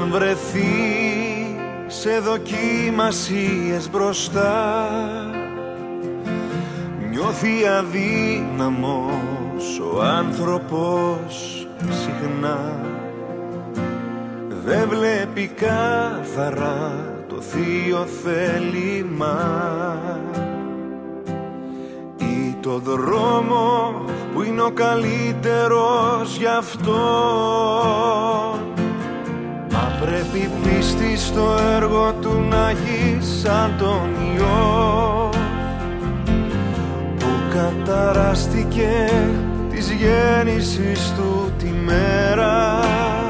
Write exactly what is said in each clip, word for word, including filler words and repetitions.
βρεθεί σε δοκιμασίες μπροστά, νιώθει αδύναμος ο άνθρωπος συχνά. Δεν βλέπει καθαρά το θείο θέλημα ή το δρόμο που είναι ο καλύτερος γι' αυτόν. Μα πρέπει πίστη στο έργο του να έχει σαν τον Ιώ που καταράστηκε της γέννησης του τη μέρα,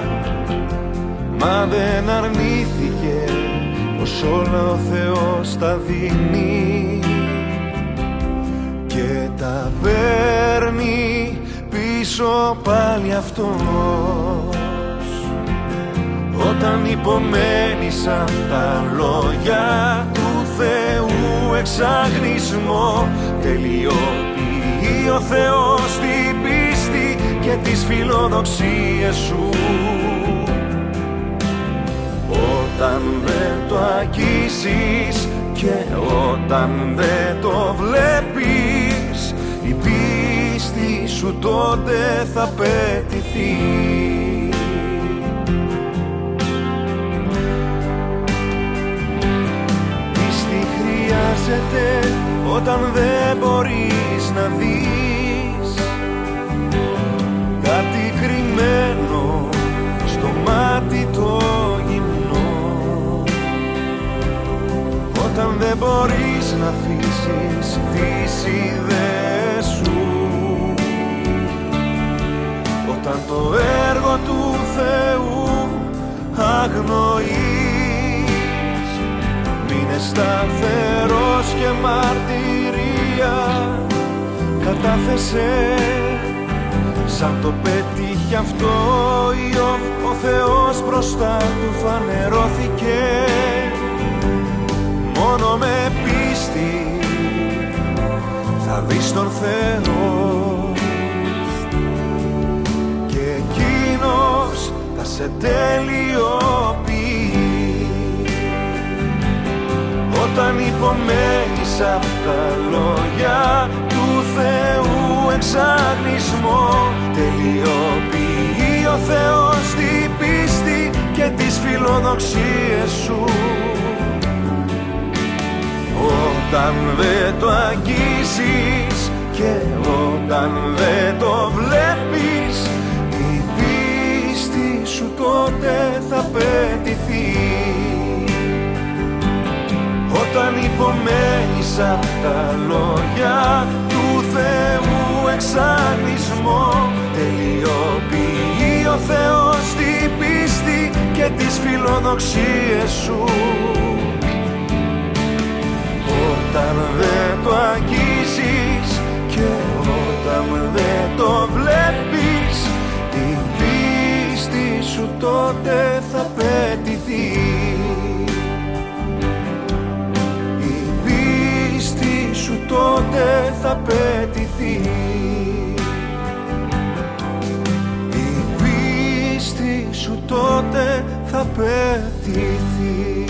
μα δεν αρνήθηκε πως όλα ο Θεός τα δίνει και τα παίρνει πίσω πάλι Αυτός. Όταν υπομένεις απ' τα λόγια του Θεού εξαγνισμό, τελειοποιεί ο Θεός την πίστη και τις φιλοδοξίες σου. Όταν δεν το αγγίσεις και όταν δεν το βλέπεις, η πίστη σου τότε θα πετηθεί. Πίστη χρειάζεται όταν δεν μπορείς να δεις κάτι κρυμμένο στο μάτι το γυμνό, όταν δεν μπορείς να αφήσεις τις ιδέες σου, όταν το έργο του Θεού αγνοείς. Μείνε σταθερός και μαρτυρία κατάθεσε, σαν το πέτυχε αυτό Ιώβ, ο Θεός μπροστά του φανερώθηκε. Μόνο με πίστη θα δεις τον Θεό και εκείνος θα σε τελειοποιεί. Όταν υπομένεις απ' τα λόγια του Θεού εξαγνισμό, τελειοποιεί ο Θεός την πίστη και τις φιλοδοξίες σου. Όταν δεν το αγγίσεις και όταν δεν το βλέπεις, η πίστη σου τότε θα πετηθεί. Όταν υπομένεις απ' τα λόγια του Θεού εξαγνισμό, τελειοποιεί ο Θεός την πίστη και τις φιλοδοξίες σου. Όταν δεν το αγγίσεις και όταν δεν το βλέπεις, η πίστη σου τότε θα πετηθεί. Η πίστη σου τότε θα πετηθεί. Η πίστη σου τότε θα πετηθεί.